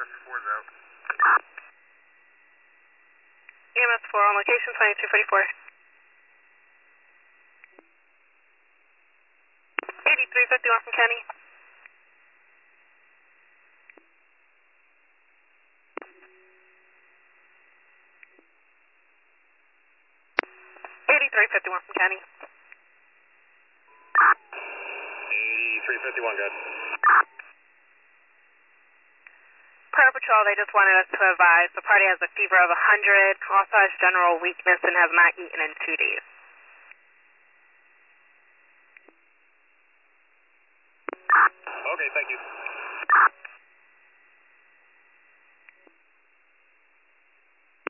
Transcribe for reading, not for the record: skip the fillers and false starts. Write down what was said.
4's out. EMS 4 on location, 2244. 8351 from Kenny. 8351 from Kenny. 8351, good. Prayer Patrol, they just wanted us to advise the party has a fever of 100, also has general weakness, and has not eaten in 2 days.